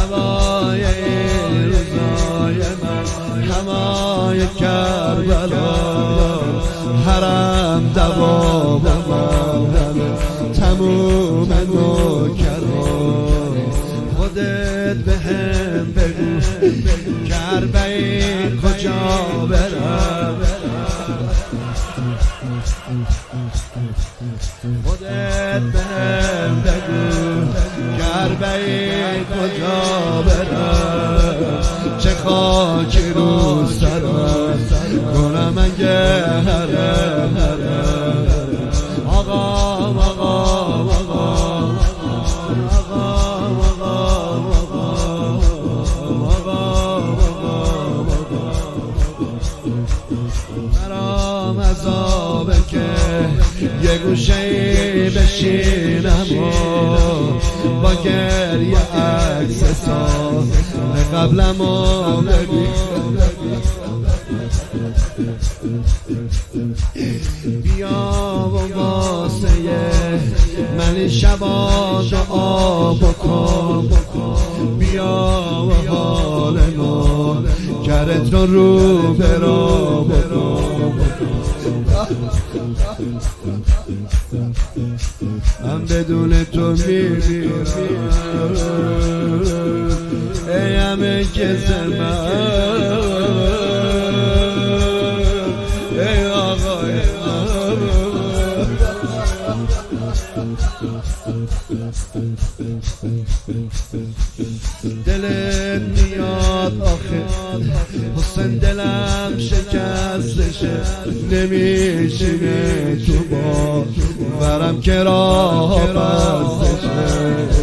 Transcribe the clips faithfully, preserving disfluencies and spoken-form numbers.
هوای این روزای من، هوای کربلا، حرم دوام مردم تموم نوکران. خودت به هم بگو کربلا کجا برم، خودت به هم بگو کربلا کجا برم. چه خاکی رو سرم کنم اگه حرم حرم. آقا آقا آقا برام عذابه که یه گوشه بشینم و با گریه عکس سال قبلم و ببینم. بیا و واسه من شبا دعا بکن، بیا و حال نوکرت رو رو برا بکن. من بدون تو میمیرم ای همه کس من، ای آقای دلت میاد آخه حسین، دلم شکستشه نمیشینه تو با برم که راه بستشه،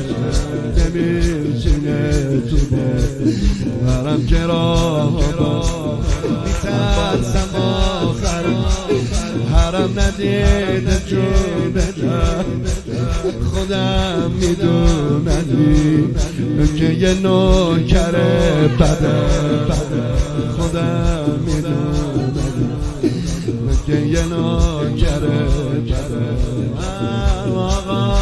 نمیشینه تو با برم که راه بستشه. میترسم آخر حرم ندیده جون بدم، خودم میدونم که یه نوکر بده، خودم میدونم که یه نوکر بده. آقا